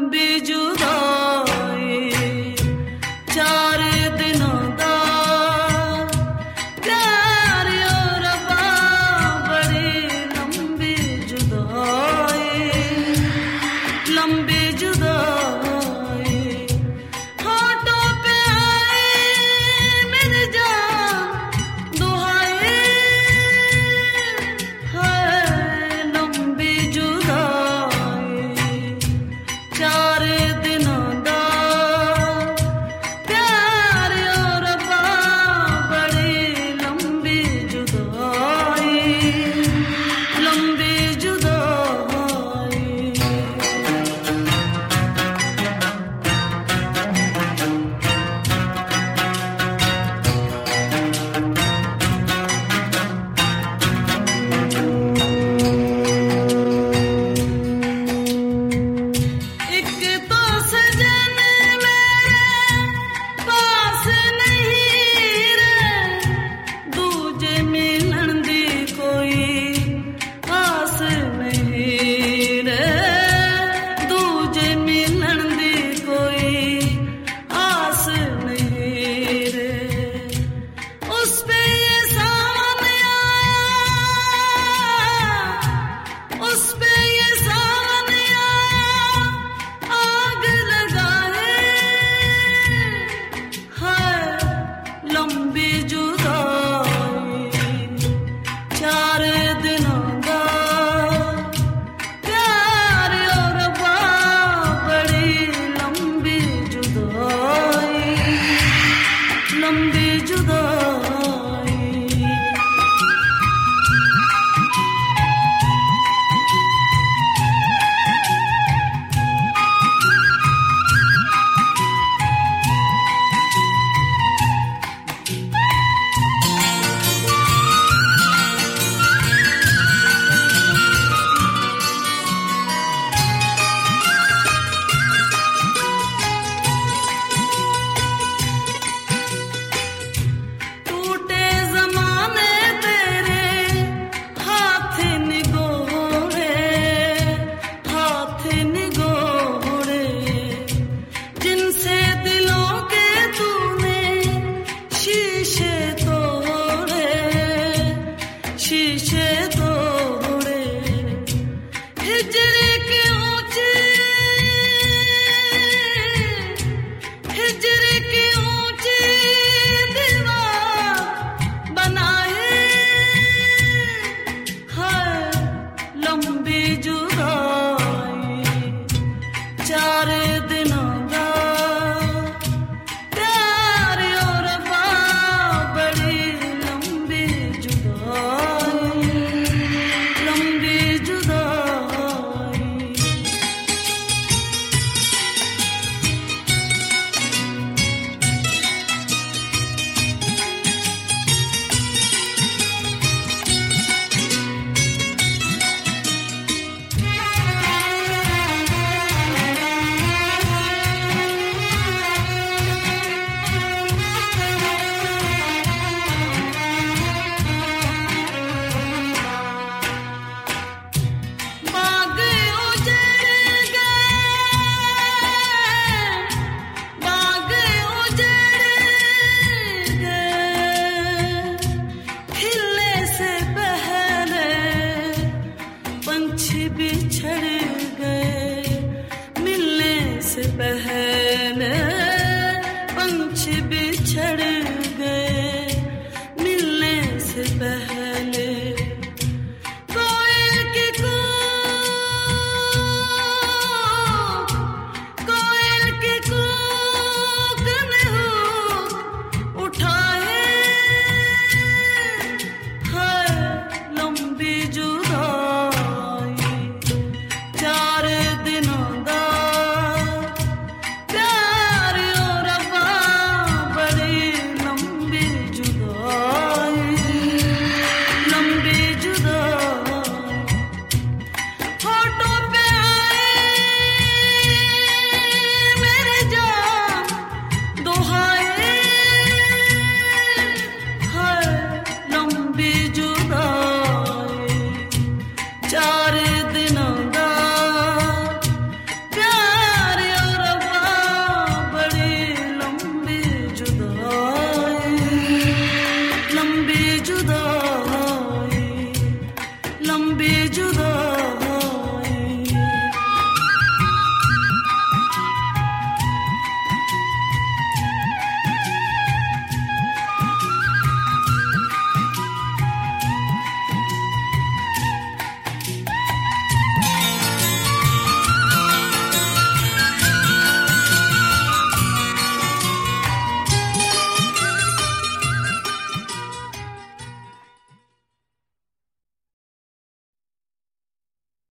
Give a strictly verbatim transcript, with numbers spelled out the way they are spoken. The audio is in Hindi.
लंबी जुदाई चार दिनों दा प्यार ओ रब्बा बड़ी लंबी जुदाई लंबी जुदाई होठों पे आए मेरी जान दुहाई है लंबी जुदाई चार दिनों दा प्यार ओ रब्बा बड़ी लंबी जुदाई लंबी जुदाई एक तो सजन मेरे पास नहीं रे दूजे मिलन दी कोई आस नहीं रे दूजे मिलन दी कोई आस नहीं रे उस पे ये सावन आया उस पे ये सावन आया आग लगाए है लंबी जुदाई चार दिनों दा प्यार ओ रब्बा बड़ी लंबी जुदाई लंबी जुदाई टूटे ज़माने तेरे हाथ निगोड़े हाथ निगोड़े जिनसे दिलों के तूने शीशे तोड़े शीशे तोड़े हिजर के ऊंचे हिजर के ऊंचे दीवार बनाए है लंबी जुदाई चार दिनों दा प्यार ओ रब्बा बड़ी लंबी जुदाई लंबी जुदाई बाग उजड़ गए बाग उजड़ गए खिलने से पहले पंछी बिछड़ गए मिलने से पहले पंछी बिछड़ गए मिलने से पहले